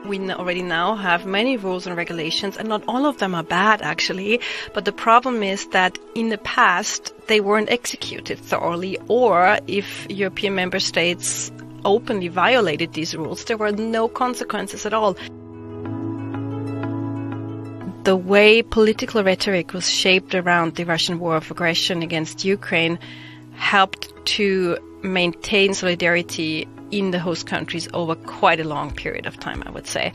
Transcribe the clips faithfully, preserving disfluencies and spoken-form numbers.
We already now have many rules and regulations, and not all of them are bad, actually. But the problem is that in the past, they weren't executed thoroughly, or if European member states openly violated these rules, there were no consequences at all. The way political rhetoric was shaped around the Russian war of aggression against Ukraine helped to maintain solidarity in the host countries over quite a long period of time, I would say.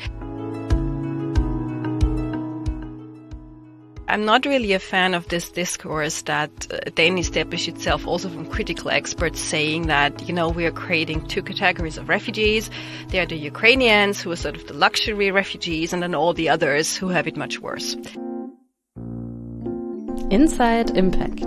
I'm not really a fan of this discourse that uh, then established itself also from critical experts saying that, you know, we are creating two categories of refugees. They are the Ukrainians, who are sort of the luxury refugees, and then all the others who have it much worse. Inside Impact.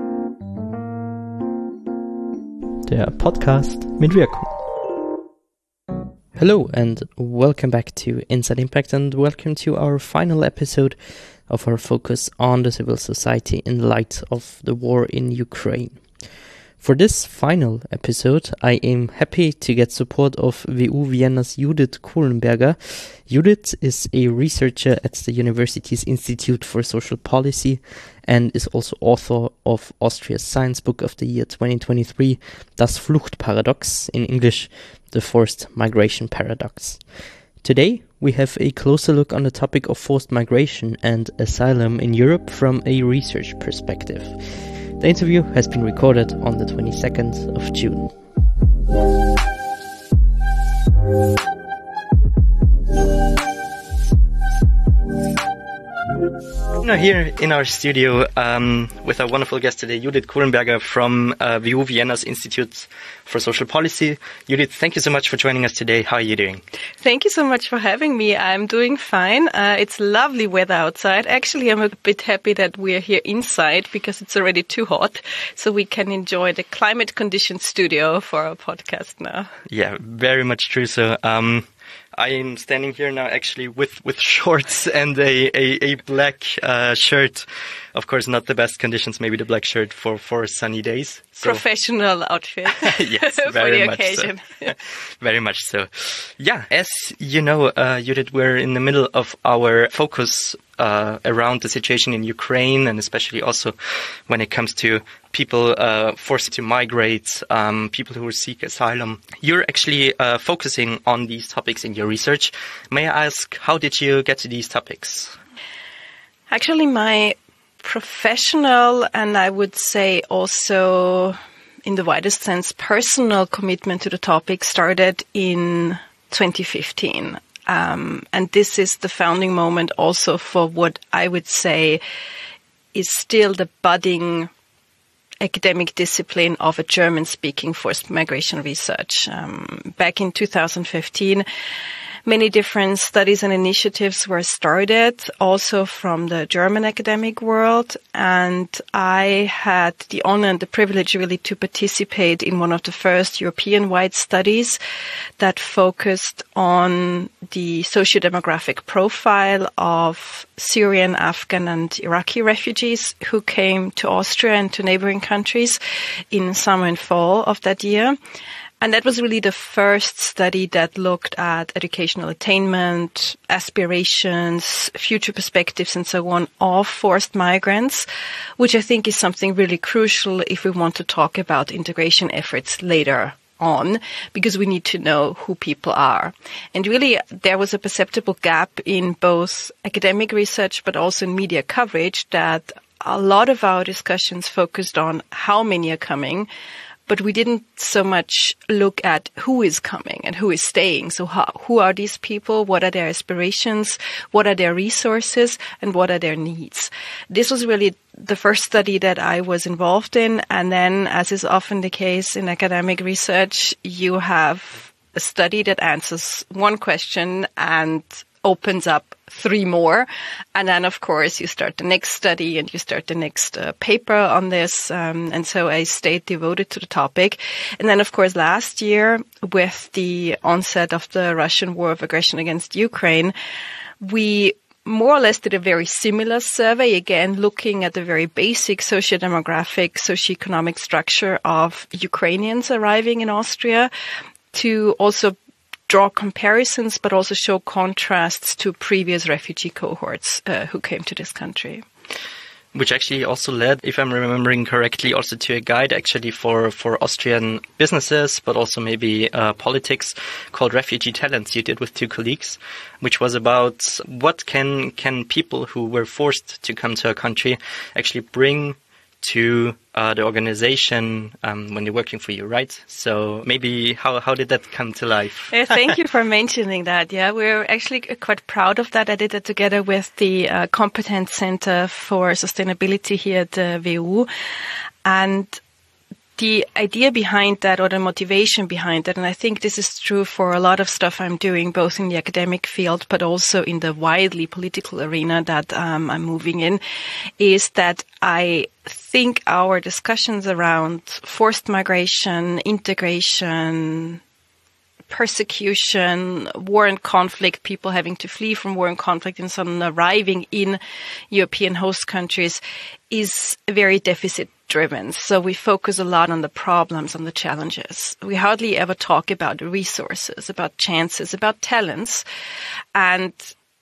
Der Podcast mit Wirkung. Hello and welcome back to Inside Impact, and welcome to our final episode of our focus on the civil society in light of the war in Ukraine. For this final episode, I am happy to get support of V U Vienna's Judith Kohlenberger. Judith is a researcher at the university's Institute for Social Policy and is also author of Austria's Science Book of the Year twenty twenty-three, Das Fluchtparadox, in English, The Forced Migration Paradox. Today, we have a closer look on the topic of forced migration and asylum in Europe from a research perspective. The interview has been recorded on the twenty-second of June. Now here in our studio um, with our wonderful guest today, Judith Kohlenberger from uh, V U Vienna's Institute for Social Policy. Judith, thank you so much for joining us today. How are you doing? Thank you so much for having me. I'm doing fine. Uh, it's lovely weather outside. Actually, I'm a bit happy that we're here inside because it's already too hot, so we can enjoy the climate-conditioned studio for our podcast now. Yeah, very much true. So, um, I am standing here now actually with, with shorts and a, a, a black uh, shirt. Of course, not the best conditions, maybe the black shirt for, for sunny days. So. Professional outfit. Yes, for very the much occasion. So. Very much so. Yeah, as you know, uh, Judith, we're in the middle of our focus uh, around the situation in Ukraine, and especially also when it comes to people uh, forced to migrate, um, people who seek asylum. You're actually uh, focusing on these topics in your research. May I ask, how did you get to these topics? Actually, my professional, and I would say also in the widest sense personal commitment to the topic started in twenty fifteen. Um, and this is the founding moment also for what I would say is still the budding academic discipline of a German-speaking forced migration research. Um, back in two thousand fifteen, many different studies and initiatives were started, also from the German academic world, and I had the honor and the privilege really to participate in one of the first European-wide studies that focused on the socio-demographic profile of Syrian, Afghan and Iraqi refugees who came to Austria and to neighboring countries in summer and fall of that year. And that was really the first study that looked at educational attainment, aspirations, future perspectives, and so on of forced migrants, which I think is something really crucial if we want to talk about integration efforts later on, because we need to know who people are. And really, there was a perceptible gap in both academic research, but also in media coverage, that a lot of our discussions focused on how many are coming, but we didn't so much look at who is coming and who is staying. So how, who are these people? What are their aspirations? What are their resources? And what are their needs? This was really the first study that I was involved in. And then, as is often the case in academic research, you have a study that answers one question and opens up three more. And then, of course, you start the next study and you start the next uh, paper on this. Um, and so I stayed devoted to the topic. And then, of course, last year, with the onset of the Russian war of aggression against Ukraine, we more or less did a very similar survey, again, looking at the very basic socio-demographic, socio-economic structure of Ukrainians arriving in Austria, to also draw comparisons, but also show contrasts to previous refugee cohorts uh, who came to this country. Which actually also led, if I'm remembering correctly, also to a guide actually for, for Austrian businesses, but also maybe uh, politics, called Refugee Talents you did with two colleagues, which was about what can can people who were forced to come to a country actually bring to uh, the organization um, when they're working for you, right? So maybe how how did that come to life? Yeah, thank you for mentioning that. Yeah, we're actually quite proud of that. I did it together with the uh, Competence Center for Sustainability here at the V U. And the idea behind that, or the motivation behind that, and I think this is true for a lot of stuff I'm doing, both in the academic field, but also in the widely political arena that um, I'm moving in, is that I think our discussions around forced migration, integration, persecution, war and conflict, people having to flee from war and conflict and suddenly arriving in European host countries is very deficit driven. So we focus a lot on the problems, on the challenges. We hardly ever talk about the resources, about chances, about talents. And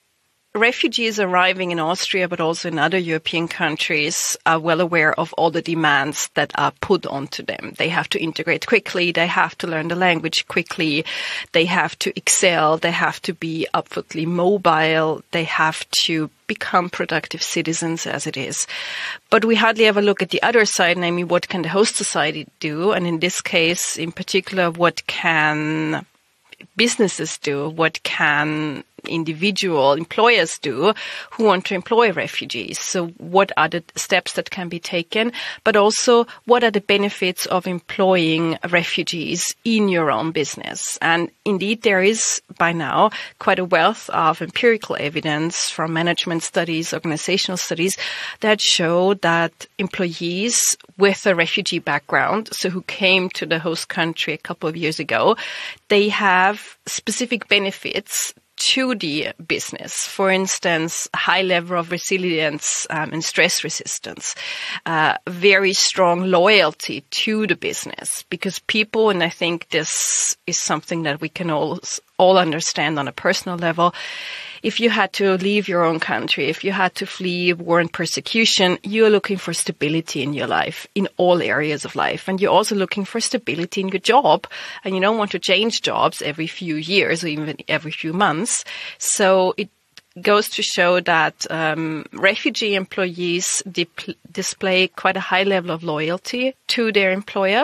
refugees arriving in Austria, but also in other European countries, are well aware of all the demands that are put onto them. They have to integrate quickly. They have to learn the language quickly. They have to excel. They have to be upwardly mobile. They have to become productive citizens as it is. But we hardly ever look at the other side, namely what can the host society do? And in this case, in particular, what can businesses do? What can individual employers do who want to employ refugees? So what are the steps that can be taken? But also, what are the benefits of employing refugees in your own business? And indeed, there is by now quite a wealth of empirical evidence from management studies, organizational studies that show that employees with a refugee background, so who came to the host country a couple of years ago, they have specific benefits to the business. For instance, high level of resilience um, and stress resistance, uh, very strong loyalty to the business, because people, and I think this is something that we can all, all understand on a personal level, if you had to leave your own country, if you had to flee war and persecution, you're looking for stability in your life, in all areas of life. And you're also looking for stability in your job. And you don't want to change jobs every few years or even every few months. So it goes to show that um, refugee employees dip- display quite a high level of loyalty to their employer.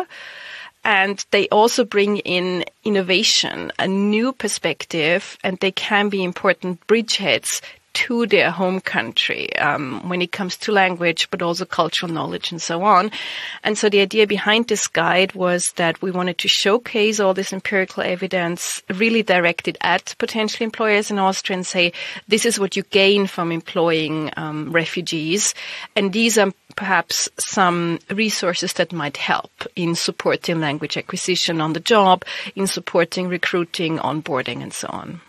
And they also bring in innovation, a new perspective, and they can be important bridgeheads to their home country um, when it comes to language, but also cultural knowledge and so on. And so the idea behind this guide was that we wanted to showcase all this empirical evidence, really directed at potential employers in Austria, and say, this is what you gain from employing um, refugees. And these are perhaps some resources that might help in supporting language acquisition on the job, in supporting recruiting, onboarding, and so on.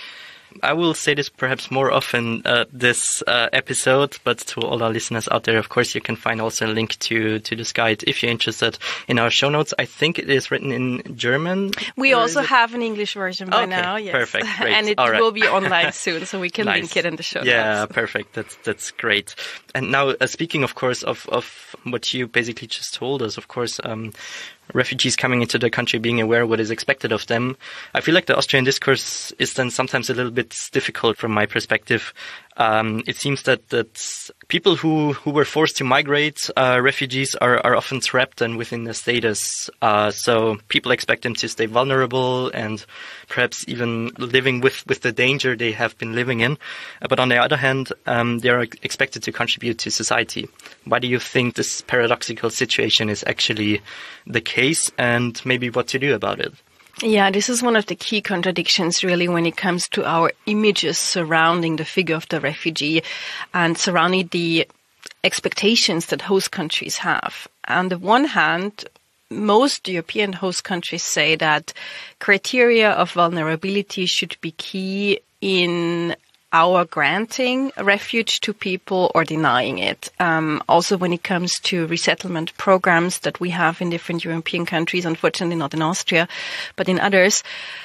I will say this perhaps more often uh, this uh, episode, but to all our listeners out there, of course, you can find also a link to, to this guide if you're interested in our show notes. I think it is written in German. We also have an English version by okay, now. Yes. Perfect. Great. And it all right. will be online soon, so we can nice. link it in the show yeah, notes. Yeah, perfect. That's that's great. And now, uh, speaking, of course, of, of what you basically just told us, of course, um, refugees coming into the country being aware of what is expected of them. I feel like the Austrian discourse is then sometimes a little bit difficult from my perspective. Um, it seems that, that people who, who were forced to migrate, uh, refugees are, are often trapped and within the status. Uh, so people expect them to stay vulnerable and perhaps even living with, with the danger they have been living in. Uh, but on the other hand, um, they are expected to contribute to society. Why do you think this paradoxical situation is actually the case, and maybe what to do about it? Yeah, this is one of the key contradictions really when it comes to our images surrounding the figure of the refugee and surrounding the expectations that host countries have. On the one hand, most European host countries say that criteria of vulnerability should be key in our granting refuge to people or denying it. Um, also, when it comes to resettlement programs that we have in different European countries, unfortunately not in Austria, but in others,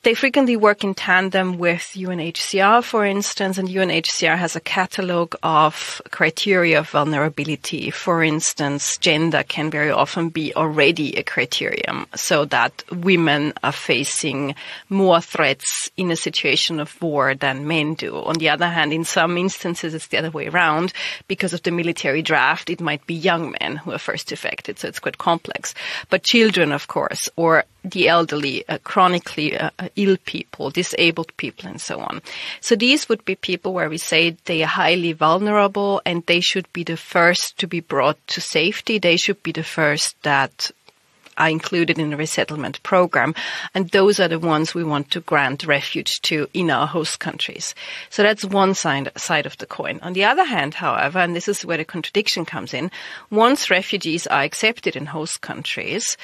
They frequently work in tandem with U N H C R, for instance, and U N H C R has a catalogue of criteria of vulnerability. For instance, gender can very often be already a criterion, so that women are facing more threats in a situation of war than men do. On the other hand, in some instances, it's the other way around. Because of the military draft, it might be young men who are first affected, so it's quite complex. But children, of course, or the elderly, uh, chronically uh, ill people, disabled people, and so on. So these would be people where we say they are highly vulnerable and they should be the first to be brought to safety. They should be the first that are included in the resettlement program. And those are the ones we want to grant refuge to in our host countries. So that's one side, side of the coin. On the other hand, however, and this is where the contradiction comes in, once refugees are accepted in host countries,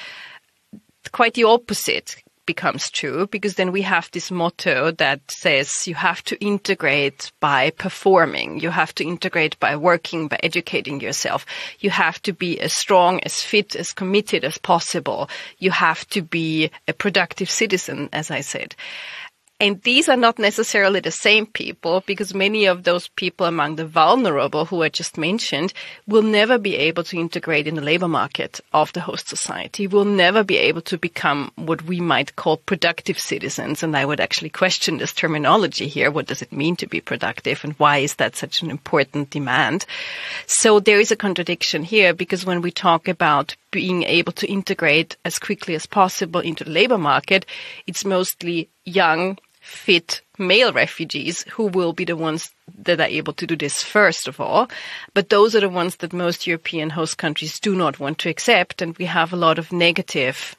quite the opposite becomes true, because then we have this motto that says you have to integrate by performing, you have to integrate by working, by educating yourself, you have to be as strong, as fit, as committed as possible, you have to be a productive citizen, as I said. And these are not necessarily the same people, because many of those people among the vulnerable who I just mentioned will never be able to integrate in the labor market of the host society, will never be able to become what we might call productive citizens. And I would actually question this terminology here. What does it mean to be productive, and why is that such an important demand? So there is a contradiction here, because when we talk about being able to integrate as quickly as possible into the labor market, it's mostly young, fit male refugees who will be the ones that are able to do this first of all. But those are the ones that most European host countries do not want to accept. And we have a lot of negative,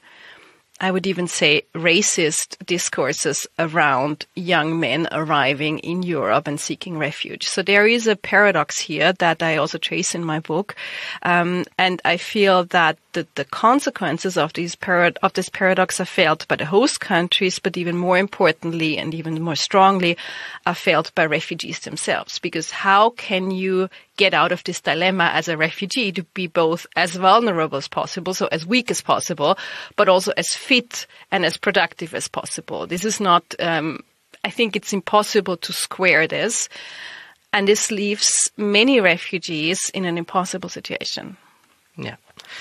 I would even say racist discourses around young men arriving in Europe and seeking refuge. So there is a paradox here that I also trace in my book. Um, and I feel that the, the consequences of, these parad- of this paradox are felt by the host countries, but even more importantly and even more strongly are felt by refugees themselves. Because how can you get out of this dilemma as a refugee to be both as vulnerable as possible, so as weak as possible, but also as fit and as productive as possible? This is not, um, I think it's impossible to square this. And this leaves many refugees in an impossible situation. Yeah.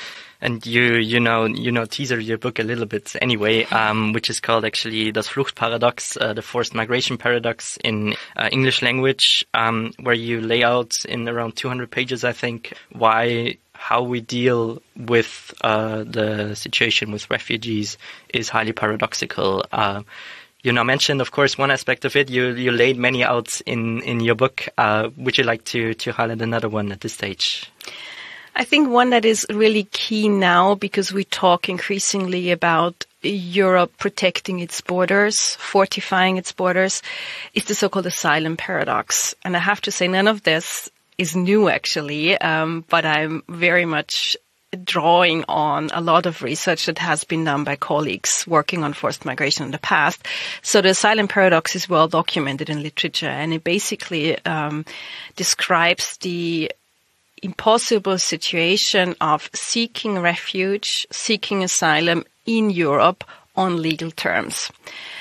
And you, you know, you know, teaser your book a little bit anyway, um, which is called actually Das Fluchtparadox, uh, the forced migration paradox in uh, English language, um, where you lay out in around two hundred pages, I think, why, how we deal with, uh, the situation with refugees is highly paradoxical. Uh, You now mentioned, of course, one aspect of it. You you laid many out in, in your book. Uh, would you like to, to highlight another one at this stage? I think one that is really key now, because we talk increasingly about Europe protecting its borders, fortifying its borders, is the so-called asylum paradox. And I have to say, none of this is new, actually, um, but I'm very much drawing on a lot of research that has been done by colleagues working on forced migration in the past. So the asylum paradox is well documented in literature, and it basically um, describes the impossible situation of seeking refuge, seeking asylum in Europe on legal terms.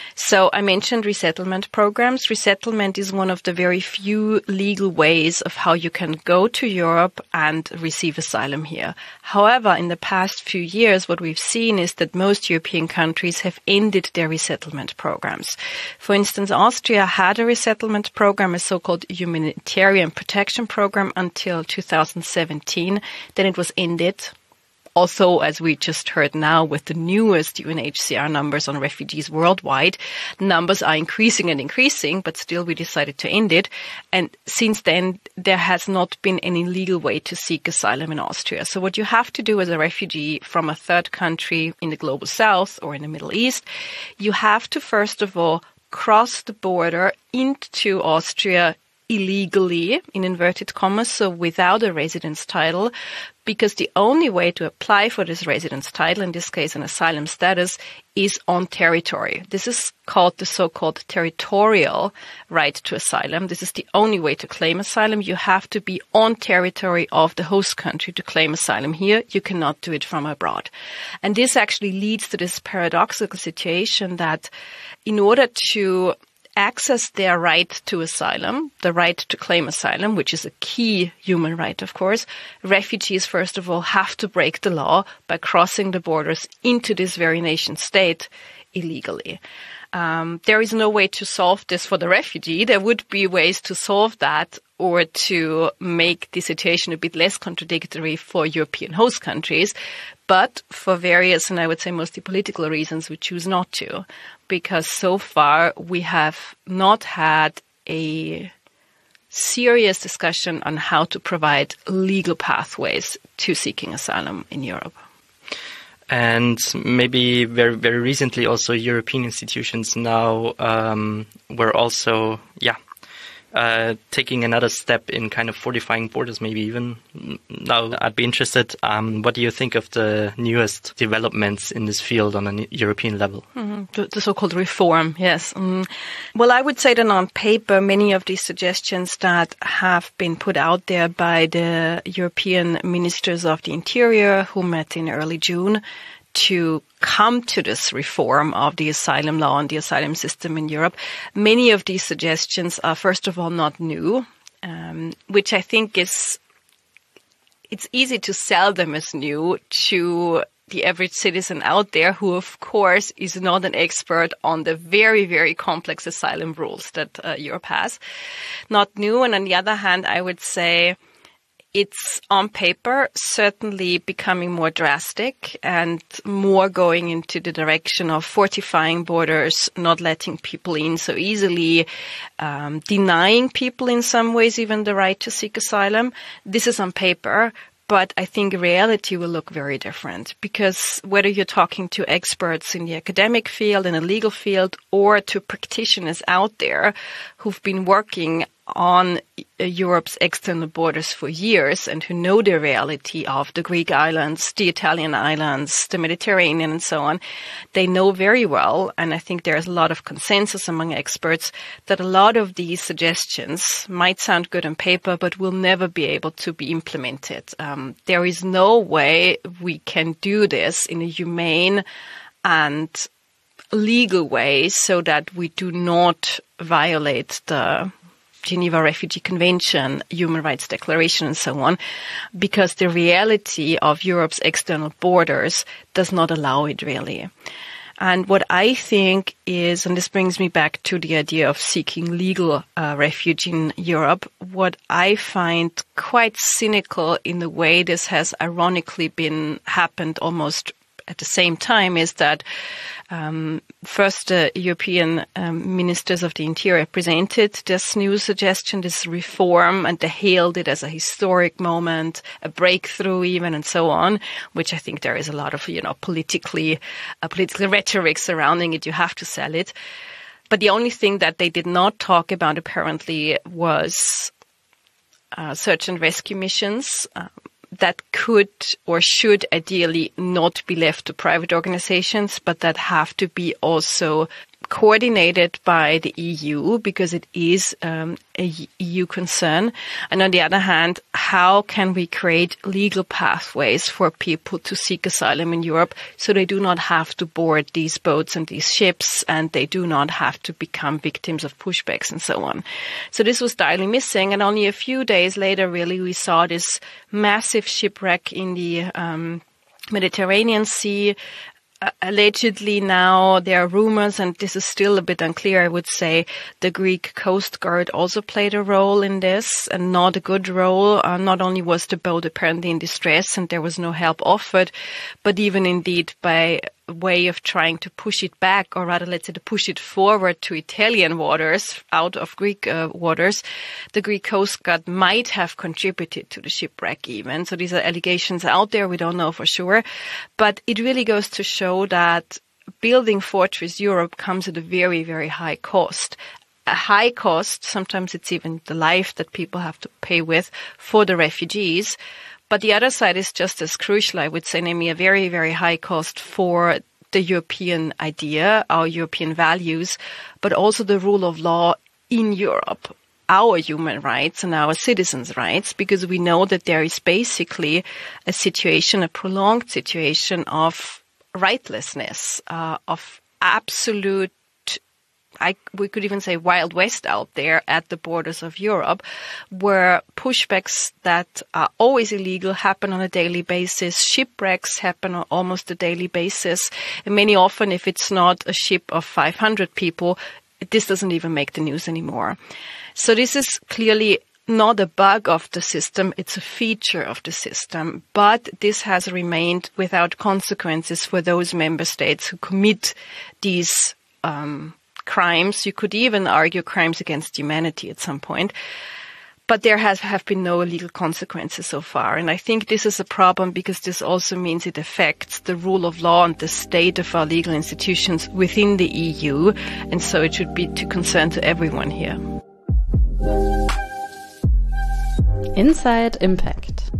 So I mentioned resettlement programs. Resettlement is one of the very few legal ways of how you can go to Europe and receive asylum here. However, in the past few years, what we've seen is that most European countries have ended their resettlement programs. For instance, Austria had a resettlement program, a so-called humanitarian protection program, until two thousand seventeen. Then it was ended. Also, as we just heard now, with the newest U N H C R numbers on refugees worldwide, numbers are increasing and increasing, but still we decided to end it. And since then, there has not been any legal way to seek asylum in Austria. So what you have to do as a refugee from a third country in the global south or in the Middle East, you have to first of all cross the border into Austria illegally, in inverted commas, so without a residence title, because the only way to apply for this residence title, in this case an asylum status, is on territory. This is called the so-called territorial right to asylum. This is the only way to claim asylum. You have to be on territory of the host country to claim asylum here. You cannot do it from abroad. And this actually leads to this paradoxical situation that in order to access their right to asylum, the right to claim asylum, which is a key human right, of course, refugees, first of all, have to break the law by crossing the borders into this very nation state illegally. Um, there is no way to solve this for the refugee. There would be ways to solve that or to make the situation a bit less contradictory for European host countries. But for various, and I would say mostly political reasons, we choose not to. Because so far we have not had a serious discussion on how to provide legal pathways to seeking asylum in Europe. And maybe very, very recently also European institutions now um, were also, yeah, uh, taking another step in kind of fortifying borders, maybe even. Now, I'd be interested, um, what do you think of the newest developments in this field on a European level? Mm-hmm. The, the so-called reform, yes. Mm. Well, I would say that on paper, many of these suggestions that have been put out there by the European ministers of the interior who met in early June to come to this reform of the asylum law and the asylum system in Europe. Many of these suggestions are, first of all, not new, um, which I think is, it's easy to sell them as new to the average citizen out there who, of course, is not an expert on the very, very complex asylum rules that uh, Europe has. Not new. And on the other hand, I would say it's on paper certainly becoming more drastic and more going into the direction of fortifying borders, not letting people in so easily, um, denying people in some ways even the right to seek asylum. This is on paper, but I think reality will look very different because whether you're talking to experts in the academic field, in the legal field, or to practitioners out there who've been working on Europe's external borders for years and who know the reality of the Greek islands, the Italian islands, the Mediterranean and so on, they know very well, and I think there's a lot of consensus among experts, that a lot of these suggestions might sound good on paper but will never be able to be implemented. Um, there is no way we can do this in a humane and legal way so that we do not violate the Geneva Refugee Convention, Human Rights Declaration, and so on, because the reality of Europe's external borders does not allow it really. And what I think is, and this brings me back to the idea of seeking legal uh, refuge in Europe, what I find quite cynical in the way this has ironically been happened almost at the same time is that um, first the European um, ministers of the interior presented this new suggestion, this reform, and they hailed it as a historic moment, a breakthrough even, and so on, which I think there is a lot of, you know, politically, uh, political rhetoric surrounding it. You have to sell it. But the only thing that they did not talk about apparently was uh, search and rescue missions, um, that could or should ideally not be left to private organizations, but that have to be also coordinated by the E U because it is um, a E U concern. And on the other hand, how can we create legal pathways for people to seek asylum in Europe so they do not have to board these boats and these ships and they do not have to become victims of pushbacks and so on. So this was direly missing. And only a few days later, really, we saw this massive shipwreck in the um, Mediterranean Sea. Uh, allegedly now there are rumors, and this is still a bit unclear, I would say, the Greek Coast Guard also played a role in this, and not a good role. Uh, not only was the boat apparently in distress and there was no help offered, but even indeed by way of trying to push it back, or rather, let's say, to push it forward to Italian waters, out of Greek uh, waters, the Greek Coast Guard might have contributed to the shipwreck even. So these are allegations out there. We don't know for sure. But it really goes to show that building Fortress Europe comes at a very, very high cost. A high cost, sometimes it's even the life that people have to pay with for the refugees. But the other side is just as crucial, I would say, namely a very, very high cost for the European idea, our European values, but also the rule of law in Europe, our human rights and our citizens' rights, because we know that there is basically a situation, a prolonged situation of rightlessness, uh, of absolute, I, we could even say Wild West out there at the borders of Europe, where pushbacks that are always illegal happen on a daily basis. Shipwrecks happen on almost a daily basis. And many often, if it's not a ship of five hundred people, this doesn't even make the news anymore. So this is clearly not a bug of the system, it's a feature of the system. But this has remained without consequences for those member states who commit these um crimes. You could even argue crimes against humanity at some point. But there has have been no legal consequences so far. And I think this is a problem because this also means it affects the rule of law and the state of our legal institutions within the E U. And so it should be to concern to everyone here. Inside Impact.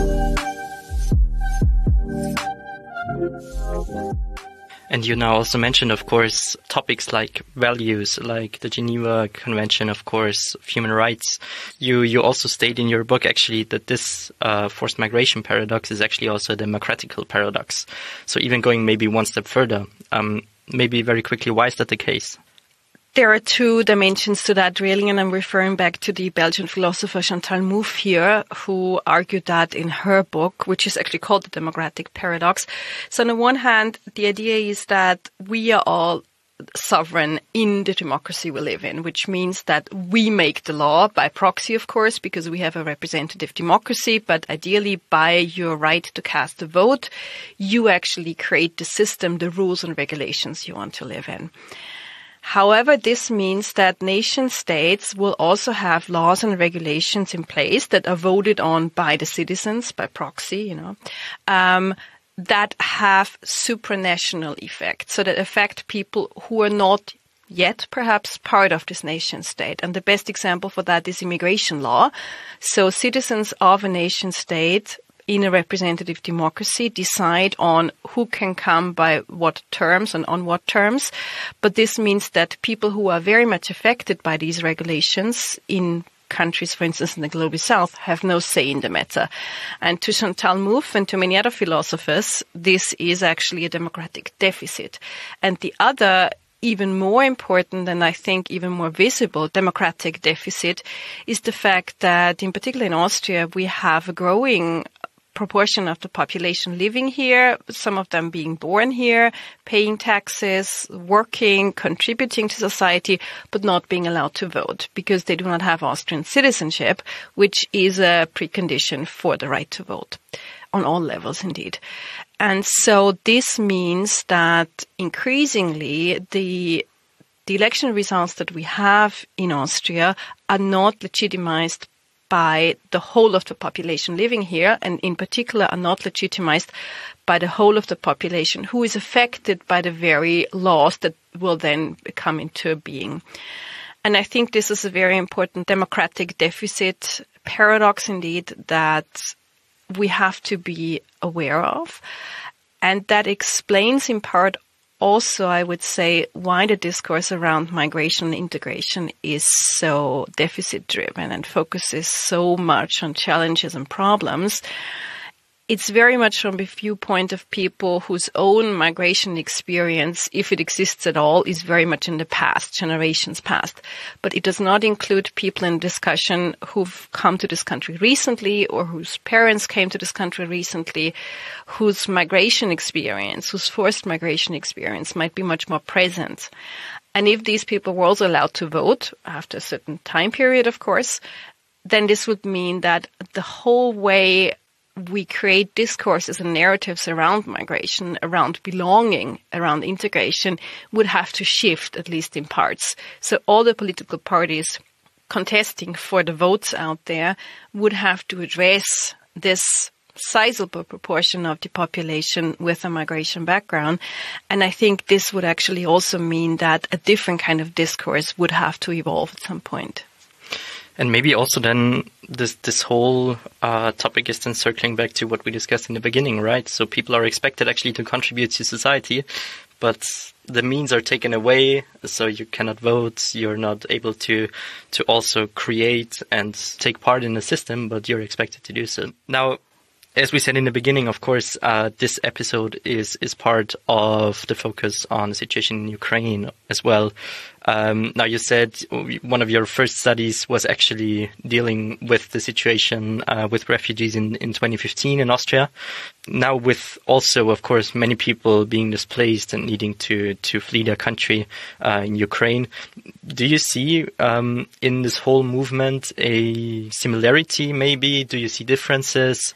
And you now also mentioned, of course, topics like values, like the Geneva Convention, of course, of human rights. You you also state in your book, actually, that this uh, forced migration paradox is actually also a democratical paradox. So even going maybe one step further, um, maybe very quickly, why is that the case? There are two dimensions to that, really, and I'm referring back to the Belgian philosopher Chantal Mouffe here, who argued that in her book, which is actually called The Democratic Paradox. So on the one hand, the idea is that we are all sovereign in the democracy we live in, which means that we make the law by proxy, of course, because we have a representative democracy, but ideally by your right to cast a vote, you actually create the system, the rules and regulations you want to live in. However, this means that nation states will also have laws and regulations in place that are voted on by the citizens, by proxy, you know, um, that have supranational effects, so that affect people who are not yet perhaps part of this nation state. And the best example for that is immigration law. So citizens of a nation state in a representative democracy decide on who can come by what terms and on what terms. But this means that people who are very much affected by these regulations in countries, for instance, in the global south, have no say in the matter. And to Chantal Mouffe and to many other philosophers, this is actually a democratic deficit. And the other, even more important and I think even more visible democratic deficit is the fact that, in particular in Austria, we have a growing proportion of the population living here, some of them being born here, paying taxes, working, contributing to society, but not being allowed to vote because they do not have Austrian citizenship, which is a precondition for the right to vote on all levels indeed. And so this means that increasingly the the election results that we have in Austria are not legitimized by the whole of the population living here, and in particular are not legitimized by the whole of the population who is affected by the very laws that will then come into being. And I think this is a very important democratic deficit paradox indeed that we have to be aware of. And that explains in part also, I would say, why the discourse around migration and integration is so deficit-driven and focuses so much on challenges and problems. It's very much from the viewpoint of people whose own migration experience, if it exists at all, is very much in the past, generations past. But it does not include people in discussion who've come to this country recently or whose parents came to this country recently, whose migration experience, whose forced migration experience might be much more present. And if these people were also allowed to vote after a certain time period, of course, then this would mean that the whole way we create discourses and narratives around migration, around belonging, around integration, would have to shift, at least in parts. So all the political parties contesting for the votes out there would have to address this sizable proportion of the population with a migration background. And I think this would actually also mean that a different kind of discourse would have to evolve at some point. And maybe also then this this whole uh, topic is then circling back to what we discussed in the beginning, right? So people are expected actually to contribute to society, but the means are taken away, so you cannot vote, you're not able to to also create and take part in the system, but you're expected to do so. Now, as we said in the beginning, of course, uh, this episode is, is part of the focus on the situation in Ukraine as well. Um, now, you said one of your first studies was actually dealing with the situation uh, with refugees in, in twenty fifteen in Austria. Now, with also, of course, many people being displaced and needing to, to flee their country uh, in Ukraine, do you see um, in this whole movement a similarity maybe? Do you see differences?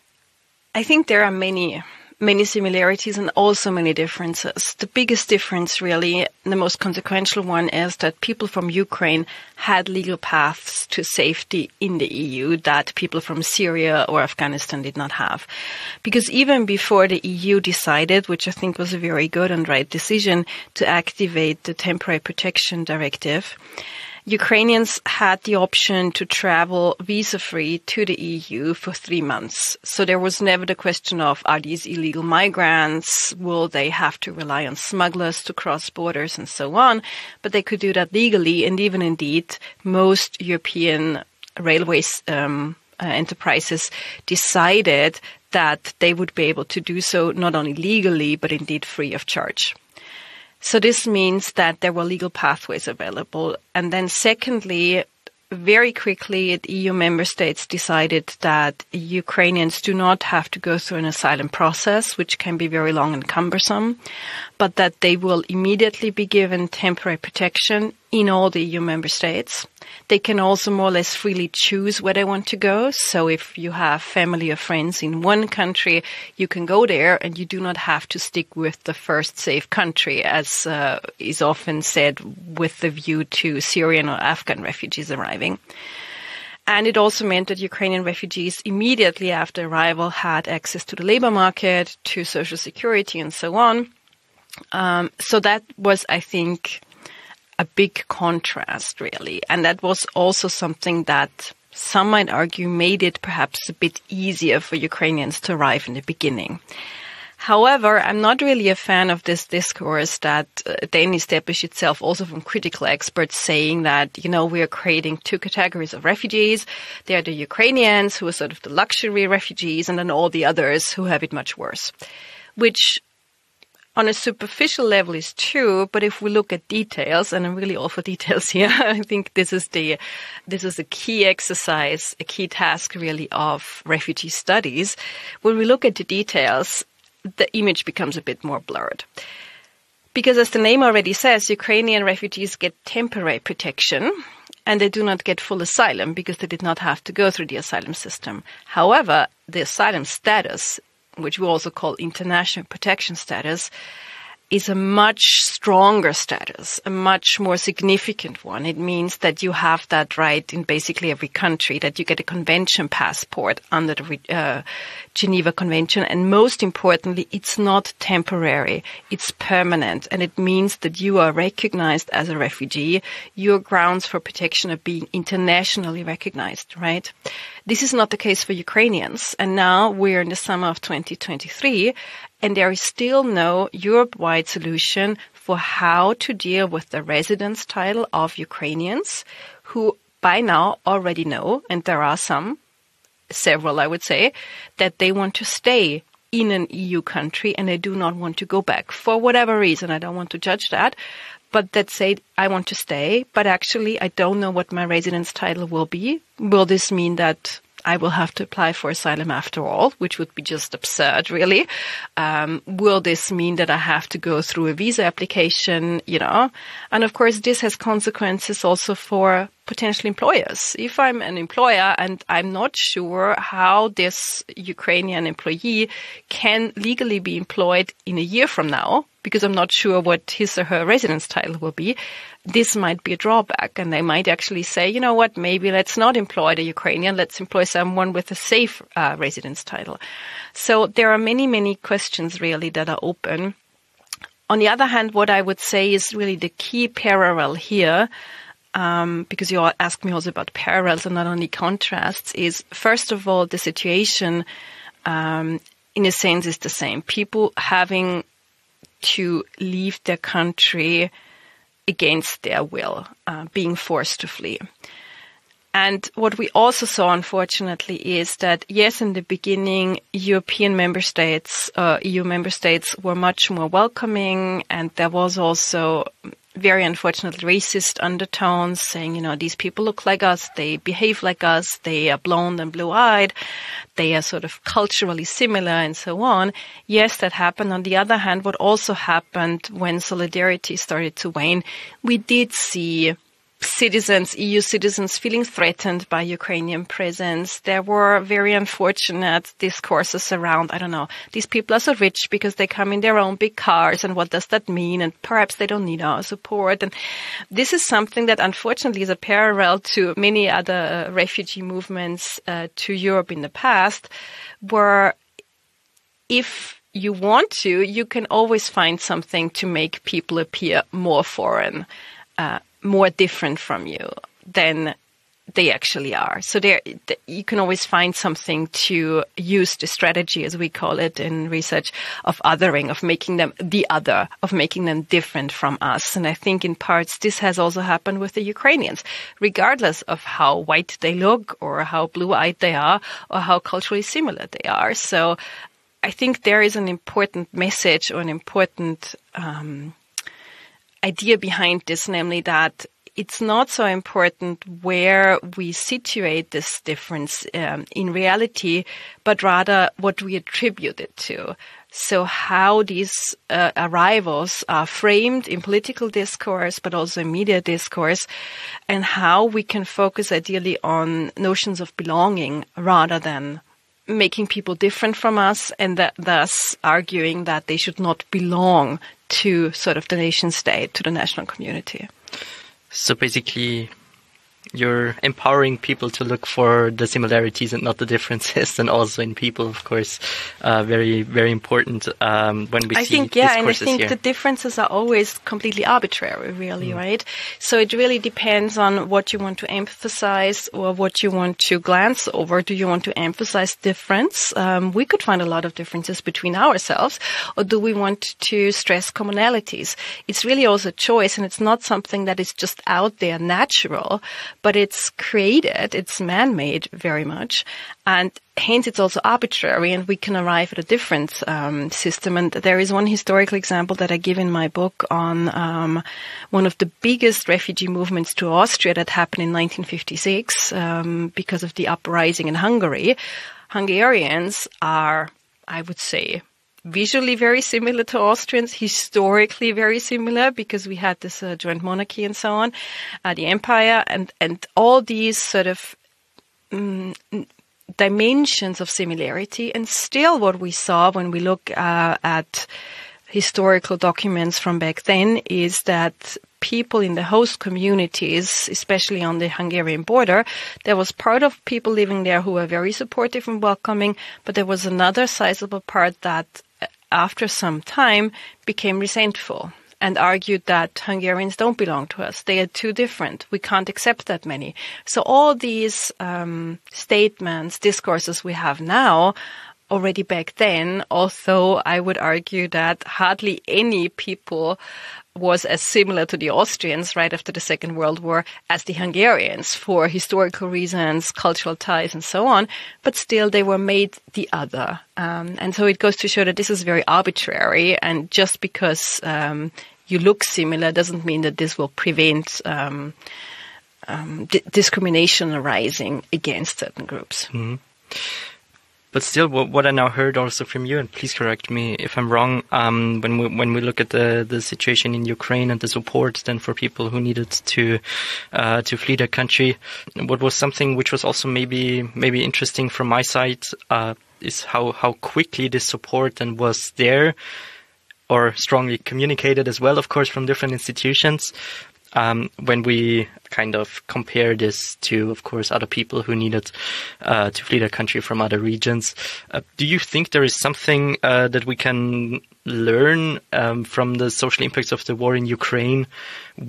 I think there are many, many similarities and also many differences. The biggest difference, really, the most consequential one, is that people from Ukraine had legal paths to safety in the E U that people from Syria or Afghanistan did not have. Because even before the E U decided, which I think was a very good and right decision, to activate the Temporary Protection Directive, Ukrainians had the option to travel visa-free to the E U for three months. So there was never the question of, are these illegal migrants? Will they have to rely on smugglers to cross borders and so on? But they could do that legally. And even indeed, most European railways um, uh, enterprises decided that they would be able to do so not only legally, but indeed free of charge. So this means that there were legal pathways available. And then secondly, very quickly, the E U member states decided that Ukrainians do not have to go through an asylum process, which can be very long and cumbersome, but that they will immediately be given temporary protection in all the E U member states. They can also more or less freely choose where they want to go. So if you have family or friends in one country, you can go there and you do not have to stick with the first safe country, as uh, is often said with the view to Syrian or Afghan refugees arriving. And it also meant that Ukrainian refugees immediately after arrival had access to the labor market, to social security and so on. Um, so that was, I think, a big contrast, really. And that was also something that some might argue made it perhaps a bit easier for Ukrainians to arrive in the beginning. However, I'm not really a fan of this discourse that uh, then established itself also from critical experts saying that, you know, we are creating two categories of refugees. They are the Ukrainians, who are sort of the luxury refugees, and then all the others who have it much worse, which on a superficial level is true, but if we look at details, and I'm really all for details here, I think this is the, this is a key exercise, a key task really of refugee studies. When we look at the details, the image becomes a bit more blurred. Because as the name already says, Ukrainian refugees get temporary protection, and they do not get full asylum because they did not have to go through the asylum system. However, the asylum status, which we also call international protection status, is a much stronger status, a much more significant one. It means that you have that right in basically every country, that you get a convention passport under the uh, Geneva Convention. And most importantly, it's not temporary, it's permanent. And it means that you are recognized as a refugee. Your grounds for protection are being internationally recognized, right? This is not the case for Ukrainians. And now we're in the summer of twenty twenty-three, and there is still no Europe-wide solution for how to deal with the residence title of Ukrainians who by now already know, and there are some, several I would say, that they want to stay in an E U country and they do not want to go back for whatever reason. I don't want to judge that. But that say, I want to stay, but actually I don't know what my residence title will be. Will this mean that I will have to apply for asylum after all, which would be just absurd, really? Um, will this mean that I have to go through a visa application, you know? And of course, this has consequences also for potential employers. If I'm an employer and I'm not sure how this Ukrainian employee can legally be employed in a year from now, because I'm not sure what his or her residence title will be, this might be a drawback. And they might actually say, you know what, maybe let's not employ the Ukrainian, let's employ someone with a safe uh, residence title. So there are many, many questions really that are open. On the other hand, what I would say is really the key parallel here um, because you all asked me also about parallels and not only contrasts, is first of all, the situation, um, in a sense, is the same. People having to leave their country against their will, uh, being forced to flee. And what we also saw, unfortunately, is that, yes, in the beginning, European member states, uh, E U member states were much more welcoming, and there was also very unfortunately racist undertones saying, you know, these people look like us, they behave like us, they are blonde and blue-eyed, they are sort of culturally similar and so on. Yes, that happened. On the other hand, what also happened when solidarity started to wane, we did see citizens, E U citizens, feeling threatened by Ukrainian presence. There were very unfortunate discourses around, I don't know, these people are so rich because they come in their own big cars, and what does that mean? And perhaps they don't need our support. And this is something that unfortunately is a parallel to many other uh, refugee movements uh, to Europe in the past, where if you want to, you can always find something to make people appear more foreign, uh, more different from you than they actually are. So there, you can always find something to use the strategy, as we call it in research, of othering, of making them the other, of making them different from us. And I think in parts this has also happened with the Ukrainians, regardless of how white they look or how blue-eyed they are or how culturally similar they are. So I think there is an important message or an important um idea behind this, namely that it's not so important where we situate this difference um, in reality, but rather what we attribute it to. So how these uh, arrivals are framed in political discourse, but also in media discourse, and how we can focus ideally on notions of belonging rather than making people different from us, and that, thus arguing that they should not belong to sort of the nation state, to the national community. So basically, you're empowering people to look for the similarities and not the differences, and also in people, of course, uh, very, very important um, when we I see think, yeah, and I discourses think here. the differences are always completely arbitrary, really, mm. right? So it really depends on what you want to emphasize or what you want to glance over. Do you want to emphasize difference? Um, we could find a lot of differences between ourselves, or do we want to stress commonalities? It's really also a choice, and it's not something that is just out there natural, but it's created, it's man-made very much, and hence it's also arbitrary, and we can arrive at a different um, system. And there is one historical example that I give in my book on um, one of the biggest refugee movements to Austria that happened in nineteen fifty-six um, because of the uprising in Hungary. Hungarians are, I would say, visually very similar to Austrians, historically very similar, because we had this uh, joint monarchy and so on, uh, the empire, and, and all these sort of um, dimensions of similarity. And still what we saw when we look uh, at historical documents from back then is that people in the host communities, especially on the Hungarian border, there was part of people living there who were very supportive and welcoming, but there was another sizable part that after some time became resentful and argued that Hungarians don't belong to us. They are too different. We can't accept that many. So all these um, statements, discourses we have now, already back then, although I would argue that hardly any people was as similar to the Austrians right after the Second World War as the Hungarians for historical reasons, cultural ties, and so on. But still, they were made the other. Um, and so it goes to show that this is very arbitrary. And just because um, you look similar doesn't mean that this will prevent um, um, d- discrimination arising against certain groups. Mm-hmm. But still, what, what I now heard also from you, and please correct me if I'm wrong, um, when we when we look at the, the situation in Ukraine and the support then for people who needed to uh, to flee their country, what was something which was also maybe maybe interesting from my side uh, is how how quickly this support then was there, or strongly communicated as well, of course, from different institutions. Um, when we kind of compare this to, of course, other people who needed uh, to flee their country from other regions, uh, do you think there is something uh, that we can learn um, from the social impacts of the war in Ukraine with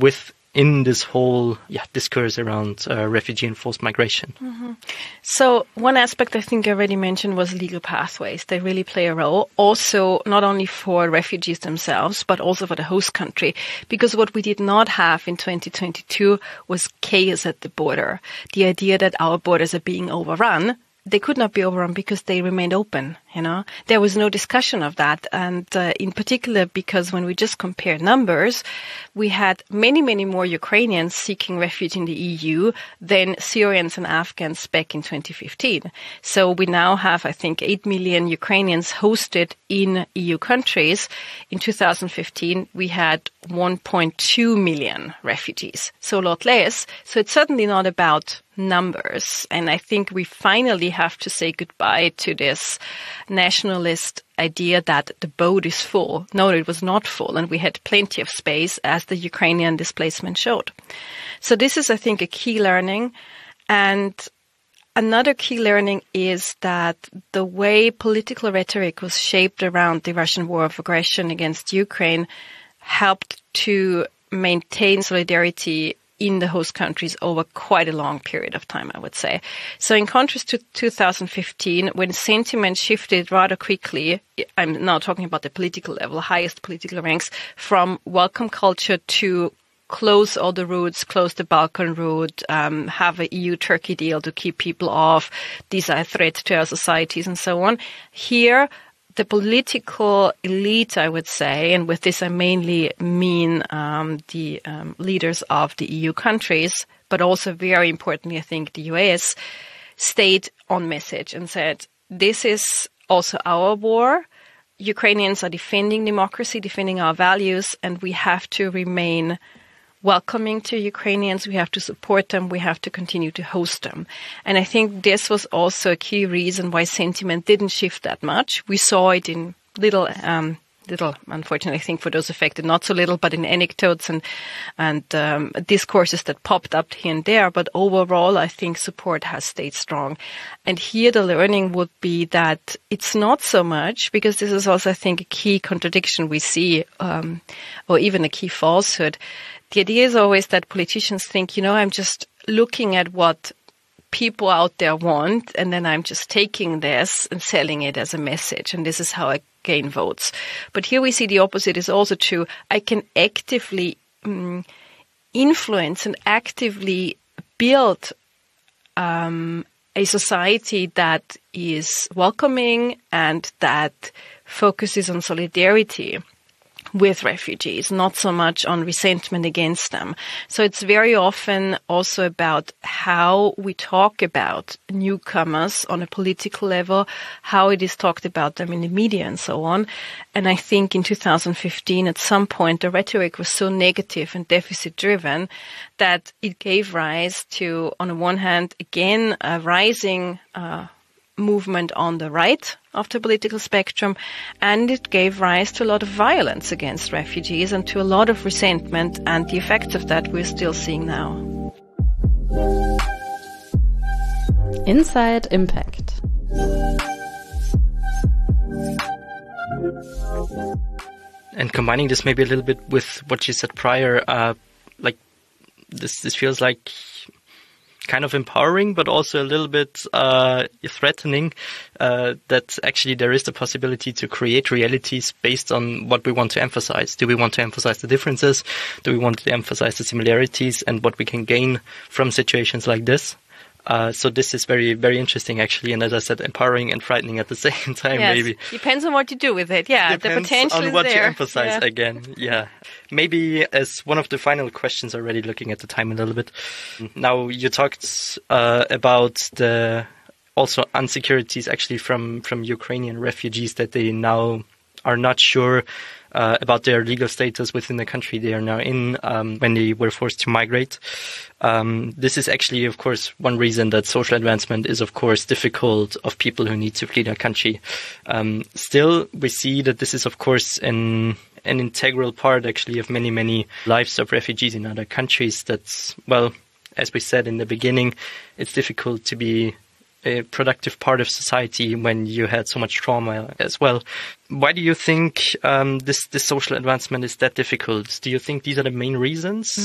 in this whole yeah, discourse around uh, refugee and forced migration? Mm-hmm. So one aspect I think I already mentioned was legal pathways. They really play a role, also not only for refugees themselves, but also for the host country. Because what we did not have in twenty twenty-two was chaos at the border. The idea that our borders are being overrun. They could not be overrun because they remained open, you know. There was no discussion of that. And uh, in particular, because when we just compare numbers, we had many, many more Ukrainians seeking refuge in the E U than Syrians and Afghans back in twenty fifteen. So we now have, I think, eight million Ukrainians hosted in E U countries. In two thousand fifteen, we had one point two million refugees, so a lot less. So it's certainly not about numbers. And I think we finally have to say goodbye to this nationalist idea that the boat is full. No, it was not full, and we had plenty of space, as the Ukrainian displacement showed. So this is, I think, a key learning. And another key learning is that the way political rhetoric was shaped around the Russian war of aggression against Ukraine helped to maintain solidarity in the host countries over quite a long period of time, I would say. So in contrast to two thousand fifteen, when sentiment shifted rather quickly, I'm now talking about the political level, highest political ranks, from welcome culture to close all the routes, close the Balkan route, um, have a E U-Turkey deal to keep people off, these are a threat to our societies and so on. Here, the political elite, I would say, and with this I mainly mean um, the um, leaders of the E U countries, but also very importantly, I think, the U S, stayed on message and said, this is also our war. Ukrainians are defending democracy, defending our values, and we have to remain welcoming to Ukrainians. We have to support them. We have to continue to host them. And I think this was also a key reason why sentiment didn't shift that much. We saw it in little, um, little, unfortunately, I think for those affected, not so little, but in anecdotes and, and, um, discourses that popped up here and there. But overall, I think support has stayed strong. And here the learning would be that it's not so much, because this is also, I think, a key contradiction we see, um, or even a key falsehood. The idea is always that politicians think, you know, I'm just looking at what people out there want, and then I'm just taking this and selling it as a message, and this is how I gain votes. But here we see the opposite is also true. I can actively um, influence and actively build um, a society that is welcoming and that focuses on solidarity with refugees, not so much on resentment against them. So it's very often also about how we talk about newcomers on a political level, how it is talked about them in the media and so on. And I think in two thousand fifteen, at some point, the rhetoric was so negative and deficit-driven that it gave rise to, on the one hand, again, a rising uh movement on the right of the political spectrum, and it gave rise to a lot of violence against refugees and to a lot of resentment, and the effects of that we're still seeing now. Inside Impact. And combining this maybe a little bit with what you said prior, uh, like this, this feels like kind of empowering, but also a little bit uh, threatening uh, that actually there is the possibility to create realities based on what we want to emphasize. Do we want to emphasize the differences? Do we want to emphasize the similarities and what we can gain from situations like this? Uh, so this is very, very interesting, actually. And as I said, empowering and frightening at the same time, yes. maybe. Depends on what you do with it. Yeah, Depends the potential on is what there. you emphasize yeah. again. Yeah. Maybe as one of the final questions, already looking at the time a little bit. Now, you talked uh, about the also insecurities actually from, from Ukrainian refugees, that they now are not sure uh, about their legal status within the country they are now in um, when they were forced to migrate. Um, this is actually, of course, one reason that social advancement is, of course, difficult of people who need to flee their country. Um, still, we see that this is, of course, an, an integral part, actually, of many, many lives of refugees in other countries. That's, well, as we said in the beginning, it's difficult to be a productive part of society when you had so much trauma as well. Why do you think um, this, this social advancement is that difficult? Do you think these are the main reasons?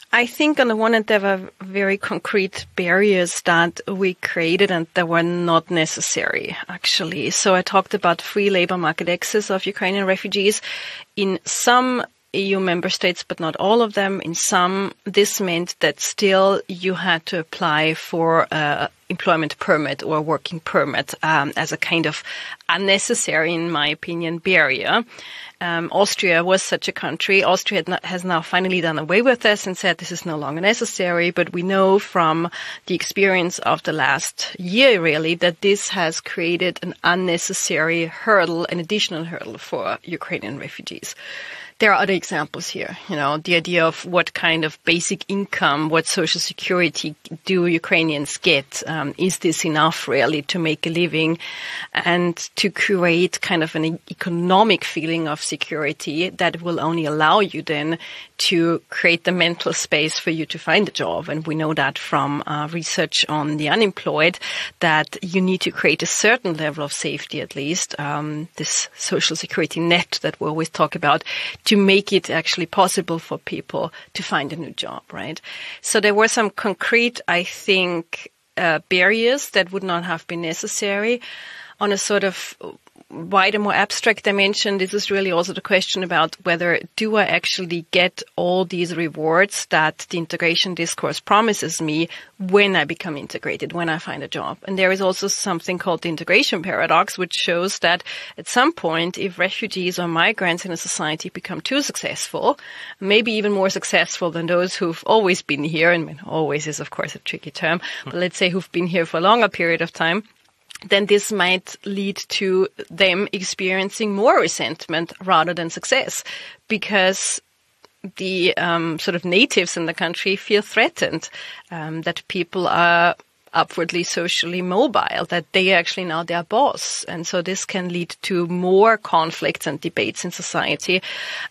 I think on the one hand, there were very concrete barriers that we created and that were not necessary, actually. So I talked about free labor market access of Ukrainian refugees. In some E U member states, but not all of them, in some, this meant that still you had to apply for a employment permit or working permit um, as a kind of unnecessary, in my opinion, barrier. Um, Austria was such a country. Austria had not, has now finally done away with this and said this is no longer necessary. But we know from the experience of the last year, really, that this has created an unnecessary hurdle, an additional hurdle for Ukrainian refugees. There are other examples here, you know, the idea of what kind of basic income, what social security do Ukrainians get? Um, is this enough really to make a living and to create kind of an economic feeling of security that will only allow you then to create the mental space for you to find a job? And we know that from uh, research on the unemployed that you need to create a certain level of safety, at least, um, this social security net that we always talk about, to make it actually possible for people to find a new job, right? So there were some concrete, I think, uh, barriers that would not have been necessary. On a sort of wider, more abstract dimension, this is really also the question about whether do I actually get all these rewards that the integration discourse promises me when I become integrated, when I find a job. And there is also something called the integration paradox, which shows that at some point, if refugees or migrants in a society become too successful, maybe even more successful than those who've always been here, and I mean, always is of course a tricky term, but let's say who've been here for a longer period of time, then this might lead to them experiencing more resentment rather than success, because the um, sort of natives in the country feel threatened, um, that people are upwardly socially mobile, that they are actually now their boss. And so this can lead to more conflicts and debates in society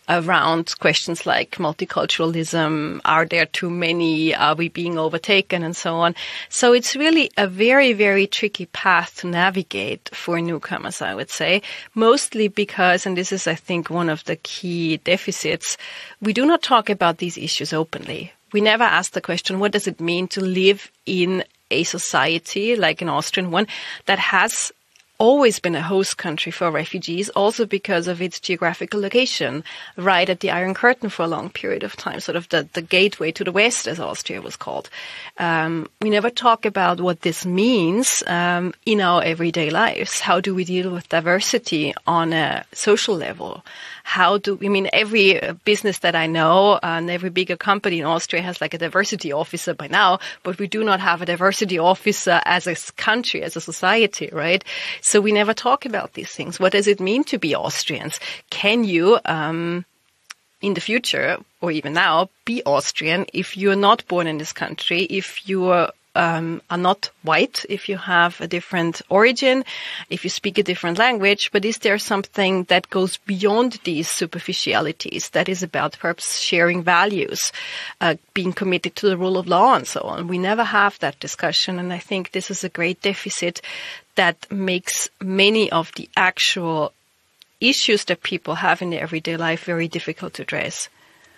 around questions like multiculturalism, are there too many, are we being overtaken, and so on. So it's really a very, very tricky path to navigate for newcomers, I would say, mostly because, and this is, I think, one of the key deficits, we do not talk about these issues openly. We never ask the question, what does it mean to live in a society like an Austrian one that has always been a host country for refugees, also because of its geographical location, right at the Iron Curtain for a long period of time, sort of the, the gateway to the West, as Austria was called. Um, we never talk about what this means um, in our everyday lives. How do we deal with diversity on a social level? How do, I mean, every business that I know and every bigger company in Austria has like a diversity officer by now, but we do not have a diversity officer as a country, as a society, right? So we never talk about these things. What does it mean to be Austrians? Can you, um, in the future, or even now, be Austrian if you're not born in this country, if you are Um, are not white, if you have a different origin, if you speak a different language, but is there something that goes beyond these superficialities, that is about perhaps sharing values, uh, being committed to the rule of law and so on? We never have that discussion, and I think this is a great deficit that makes many of the actual issues that people have in their everyday life very difficult to address.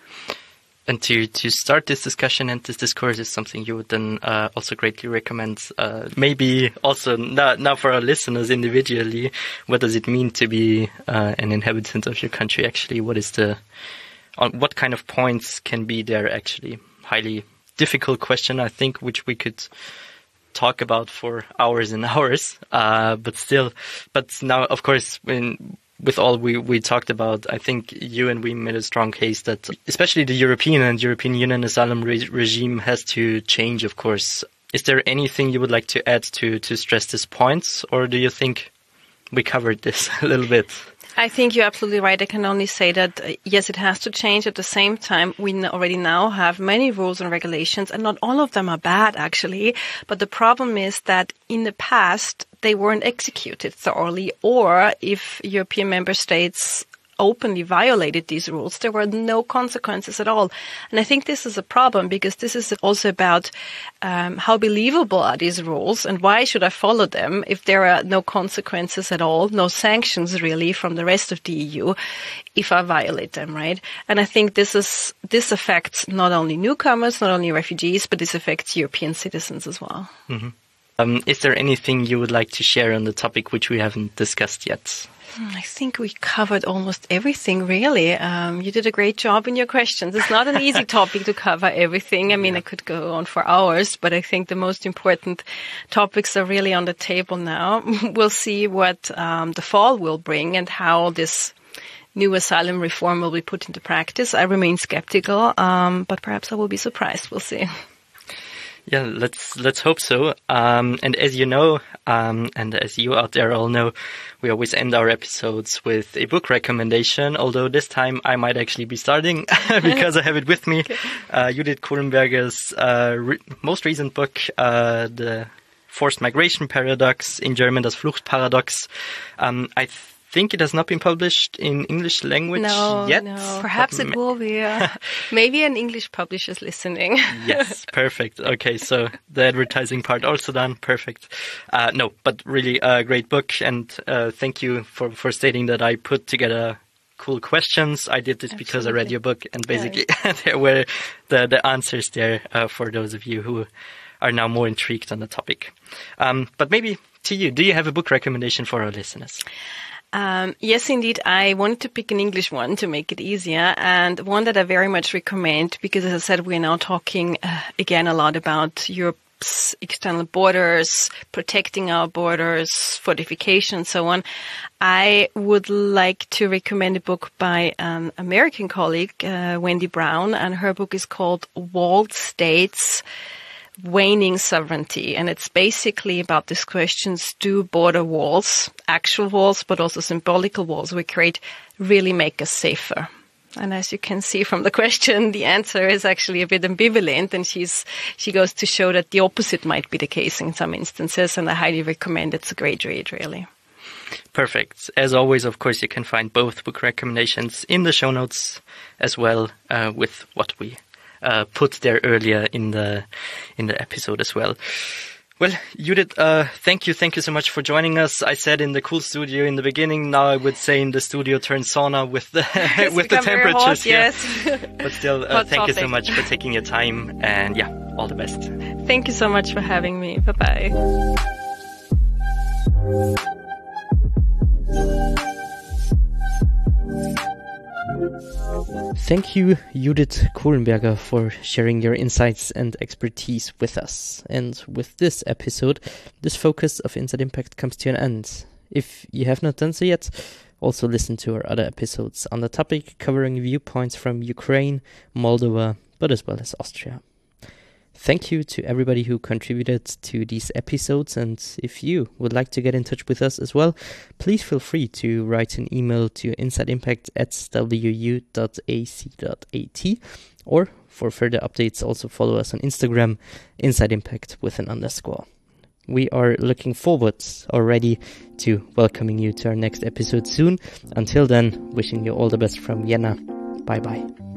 And to, to start this discussion and this discourse is something you would then uh, also greatly recommend, uh, maybe also now, now for our listeners individually, what does it mean to be uh, an inhabitant of your country actually? What is the, on what kind of points can be there actually? Highly difficult question, I think, which we could talk about for hours and hours, uh, but still, but now, of course, when with all we, we talked about, I think you and we made a strong case that especially the European and European Union asylum re- regime has to change, of course. Is there anything you would like to add to, to stress these points, or do you think we covered this a little bit? I think you're absolutely right. I can only say that, uh, yes, it has to change. At the same time, we n- already now have many rules and regulations, and not all of them are bad, actually. But the problem is that in the past, they weren't executed thoroughly, or if European member states openly violated these rules, there were no consequences at all. And I think this is a problem because this is also about um, how believable are these rules and why should I follow them if there are no consequences at all, no sanctions really from the rest of the E U if I violate them, right? And I think this is this affects not only newcomers, not only refugees, but this affects European citizens as well. Mm-hmm. Um, is there anything you would like to share on the topic which we haven't discussed yet? I think we covered almost everything, really. Um, you did a great job in your questions. It's not an easy topic to cover everything. I mean, yeah. I could go on for hours, but I think the most important topics are really on the table now. We'll see what um, the fall will bring and how this new asylum reform will be put into practice. I remain skeptical, um, but perhaps I will be surprised. We'll see. Yeah, let's let's hope so. Um, and as you know, um, and as you out there all know, we always end our episodes with a book recommendation. Although this time I might actually be starting because I have it with me. Okay. Uh, Judith Kohlenberger's uh, re- most recent book, uh, The Forced Migration Paradox, in German, Das Fluchtparadox. Um, I th- think it has not been published in English language no, yet. No, perhaps it will be. Uh, maybe an English publisher's listening. Yes, perfect. Okay, so the advertising part also done. Perfect. Uh, no, but really a great book. And uh, thank you for, for stating that I put together cool questions. I did this Absolutely. Because I read your book. And basically yeah. there were the, the answers there uh, for those of you who are now more intrigued on the topic. Um, but maybe to you, do you have a book recommendation for our listeners? Um, yes, indeed. I wanted to pick an English one to make it easier, and one that I very much recommend because, as I said, we're now talking uh, again a lot about Europe's external borders, protecting our borders, fortification, and so on. I would like to recommend a book by an American colleague, uh, Wendy Brown, and her book is called Walled States, Waning Sovereignty. And it's basically about these questions: do border walls, actual walls, but also symbolical walls we create, really make us safer? And as you can see from the question, the answer is actually a bit ambivalent, and she's she goes to show that the opposite might be the case in some instances, and I highly recommend it. It's a great read, really. Perfect. As always, of course, you can find both book recommendations in the show notes as well, uh, with what we Uh, put there earlier in the in the episode as well. Well, Judith, uh, thank you, thank you so much for joining us. I said in the cool studio in the beginning. Now I would say in the studio turned sauna with the with the temperatures. Hot, yes, but still, uh, thank you so much for taking your time, and yeah, all the best. Thank you so much for having me. Bye bye. Thank you, Judith Kohlenberger, for sharing your insights and expertise with us. And with this episode, this focus of Inside Impact comes to an end. If you have not done so yet, also listen to our other episodes on the topic, covering viewpoints from Ukraine, Moldova, but as well as Austria. Thank you to everybody who contributed to these episodes, and if you would like to get in touch with us as well, please feel free to write an email to insideimpact at w u dot a c dot a t, or for further updates also follow us on Instagram, insideimpact with an underscore. We are looking forward already to welcoming you to our next episode soon. Until then, wishing you all the best from Vienna. Bye bye.